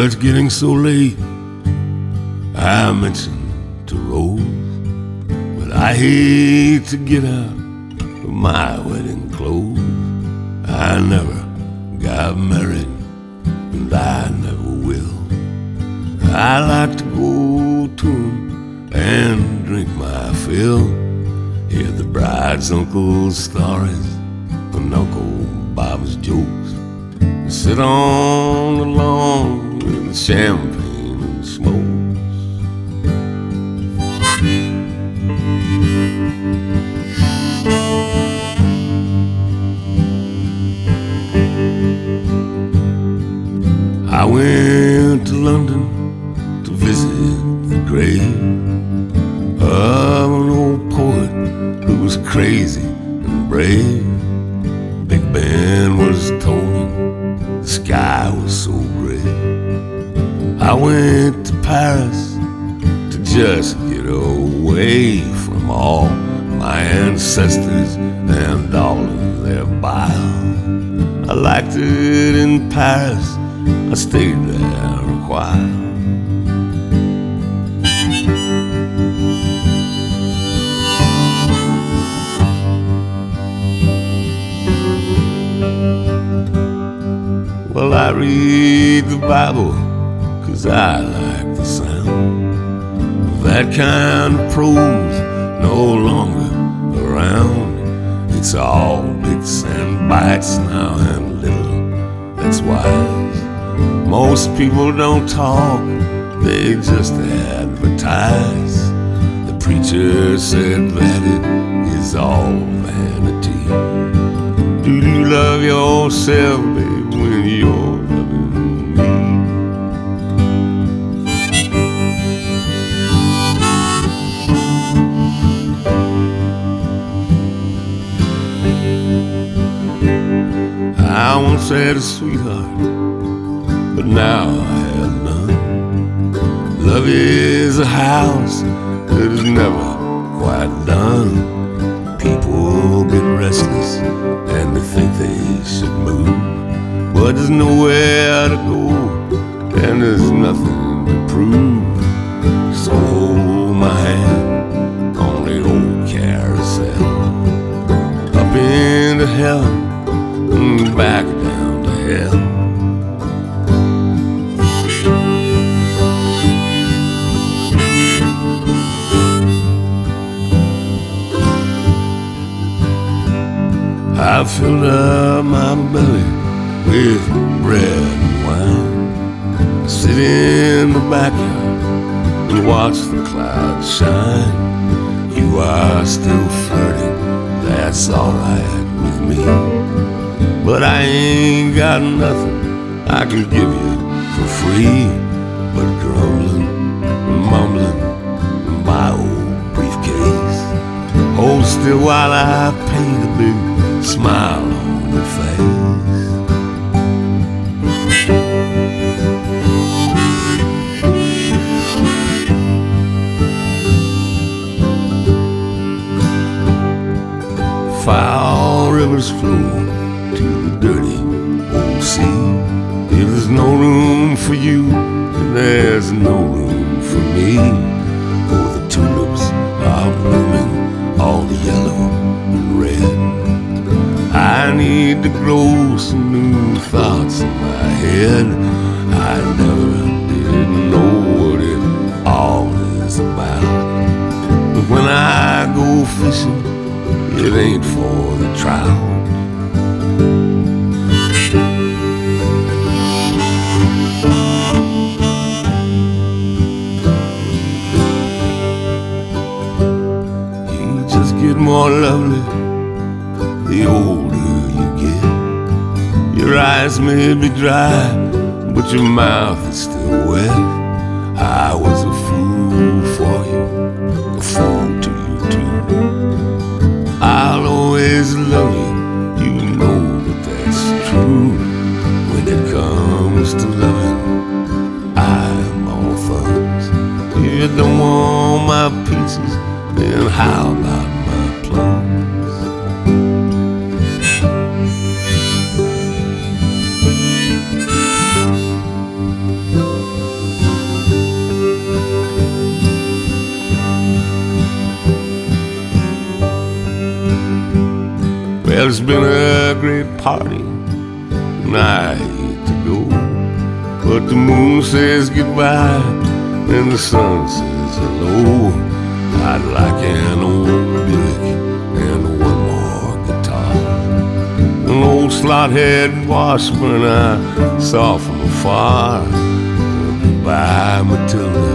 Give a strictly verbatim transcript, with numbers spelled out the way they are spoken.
it's getting so late. I mentioned to Rose, but I hate to get out of my wedding clothes. I never got married, and I never will. I like to go to 'em and drink my fill, hear the bride's uncle's stories and Uncle Bob's jokes, sit on the lawn with the champagne and smokes. I went to London to visit the grave of an old poet who was crazy and brave. Big Ben was tolling, the sky was so gray. I went to Paris to just get away from all my ancestors and all of their bile. I liked it in Paris, I stayed there a while. Well, I read the Bible 'cause I like the sound of that kind of prose no longer around. It's all bits and bytes now and little that's wise. Most people don't talk, they just advertise. The preacher said that it is all vanity. Do you love yourself, babe, when you're loving me? I once had a sweetheart, but now I have none. Love is a house that is never quite done. People get restless and they think they should move, but there's nowhere to go and there's nothing to prove. So hold my hand on the old carousel, up into heaven and back down to hell. I filled up my belly with bread and wine, sit in the backyard and watch the clouds shine. You are still flirting, that's alright with me, but I ain't got nothing I can give you for free but grumbling and mumbling in my old briefcase. Hold still while I paint a big smile on your face. Foul rivers flow to the dirty old sea. If there's no room for you, then there's no room for me. Oh, the tulips are blooming, all the yellow and red. I need to grow some new thoughts in my head. I never did know what it all is about, but when I go fishing, it ain't for the trout. You just get more lovely the older you get. Your eyes may be dry, but your mouth is still wet. I was a fool for you, a fool to you too. I'll always love you, you know that that's true. When it comes to loving, I'm all thumbs. If you don't want my peaches, then how about my plums? Thank you. Well, it's been a great party, and I hate to go, but the moon says goodbye, and the sun says hello. I'd like an old Buick and one more guitar, an old slot-head Washburn I saw from afar. Goodbye, Matilda,